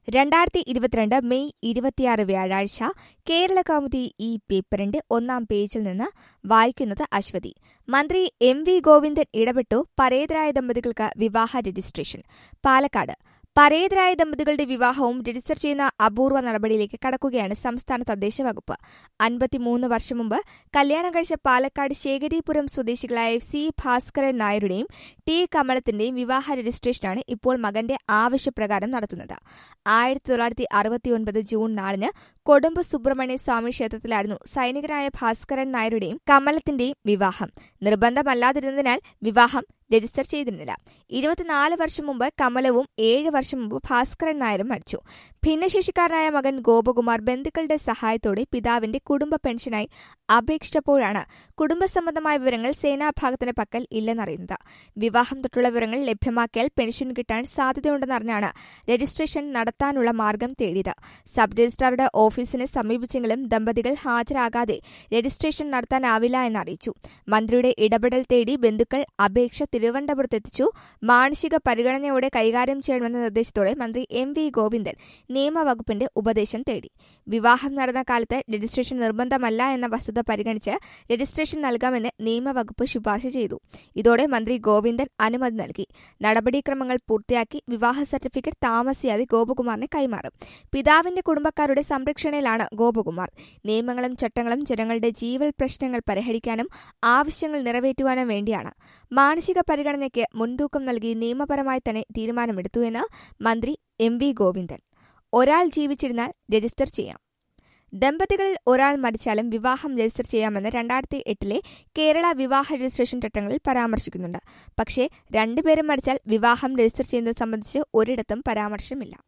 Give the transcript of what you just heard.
2022 May 26 വ്യാഴാഴ്ച കേരളകൗമുദി ഈ പേപ്പറിന്റെ ഒന്നാം പേജിൽ നിന്ന് വായിക്കുന്നത് അശ്വതി. മന്ത്രി എം.വി. ഗോവിന്ദൻ ഇടപെട്ടു. പരേതരായ ദമ്പതികൾക്ക് വിവാഹ രജിസ്ട്രേഷൻ. പാലക്കാട് പരേതരായ ദമ്പതികളുടെ വിവാഹവും രജിസ്റ്റർ ചെയ്യുന്ന അപൂർവ നടപടിയിലേക്ക് കടക്കുകയാണ് സംസ്ഥാന തദ്ദേശ വകുപ്പ്. 53 വർഷം മുമ്പ് കല്യാണം കഴിച്ച പാലക്കാട് ശേഖരീപുരം സ്വദേശികളായ സി ഭാസ്കരൻ നായരുടെയും ടി കമലത്തിന്റെയും വിവാഹ രജിസ്ട്രേഷനാണ് ഇപ്പോൾ മകന്റെ ആവശ്യപ്രകാരം നടത്തുന്നത്. 1969 ജൂൺ 4 കൊടുമ്പ് സുബ്രഹ്മണ്യ സ്വാമി ക്ഷേത്രത്തിലായിരുന്നു സൈനികരായ ഭാസ്കരൻ നായരുടെയും കമലത്തിന്റെയും വിവാഹം. നിർബന്ധമല്ലാതിരുന്നതിനാൽ വിവാഹം രജിസ്റ്റർ ചെയ്തിരുന്നില്ല. 24 വർഷം മുമ്പ് കമലവും 7 വർഷം മുമ്പ് ഭാസ്കരൻ നായരും മരിച്ചു. ഭിന്നശേഷിക്കാരനായ മകൻ ഗോപകുമാർ ബന്ധുക്കളുടെ സഹായത്തോടെ പിതാവിന്റെ കുടുംബ പെൻഷനായി അപേക്ഷിച്ചപ്പോഴാണ് കുടുംബസംബന്ധമായ വിവരങ്ങൾ സേനാഭാഗത്തിന്റെ പക്കൽ ഇല്ലെന്നറിയുന്നത്. വിവാഹം തൊട്ടുള്ള വിവരങ്ങൾ ലഭ്യമാക്കിയാൽ പെൻഷൻ കിട്ടാൻ സാധ്യതയുണ്ടെന്നറിഞ്ഞാണ് രജിസ്ട്രേഷൻ നടത്താനുള്ള മാർഗം തേടിയത്. സബ് രജിസ്ട്രാറുടെ ഓഫീസിനെ സമീപിച്ചെങ്കിലും ദമ്പതികൾ ഹാജരാകാതെ രജിസ്ട്രേഷൻ നടത്താനാവില്ല എന്നറിയിച്ചു. മന്ത്രിയുടെ ഇടപെടൽ തേടി ബന്ധുക്കൾ അപേക്ഷ തിരുവനന്തപുരത്തെത്തിച്ചു. മാനസിക പരിഗണനയോടെ കൈകാര്യം ചെയ്യണമെന്ന നിർദ്ദേശത്തോടെ മന്ത്രി എം.വി. ഗോവിന്ദൻ നിയമവകുപ്പിന്റെ ഉപദേശം തേടി. വിവാഹം നടന്ന കാലത്ത് രജിസ്ട്രേഷൻ നിർബന്ധമല്ല എന്ന വസ്തുത പരിഗണിച്ച് രജിസ്ട്രേഷൻ നൽകാമെന്ന് നിയമവകുപ്പ് ശുപാർശ ചെയ്തു. ഇതോടെ മന്ത്രി ഗോവിന്ദൻ അനുമതി നൽകി. നടപടിക്രമങ്ങൾ പൂർത്തിയാക്കി വിവാഹ സർട്ടിഫിക്കറ്റ് താമസിയാതെ ഗോപകുമാറിന് കൈമാറും. പിതാവിന്റെ കുടുംബക്കാരുടെ സംരക്ഷണയിലാണ് ഗോപകുമാർ. നിയമങ്ങളും ചട്ടങ്ങളും ജനങ്ങളുടെ ജീവൽ പ്രശ്നങ്ങൾ പരിഹരിക്കാനും ആവശ്യങ്ങൾ നിറവേറ്റുവാനും വേണ്ടിയാണ്. മാനസിക പരിഗണനയ്ക്ക് മുൻതൂക്കം നൽകി നിയമപരമായി തന്നെ തീരുമാനമെടുത്തു എന്ന് മന്ത്രി എം.വി. ഗോവിന്ദൻ. ഒരാൾ ജീവിച്ചിരുന്നാൽ രജിസ്റ്റർ ചെയ്യാം. ദമ്പതികളിൽ ഒരാൾ മരിച്ചാലും വിവാഹം രജിസ്റ്റർ ചെയ്യാമെന്ന് 2008 കേരള വിവാഹ രജിസ്ട്രേഷൻ ചട്ടങ്ങളിൽ പരാമർശിക്കുന്നുണ്ട്. പക്ഷേ 2 പേരും മരിച്ചാൽ വിവാഹം രജിസ്റ്റർ ചെയ്യുന്നത് സംബന്ധിച്ച് ഒരിടത്തും പരാമർശമില്ല.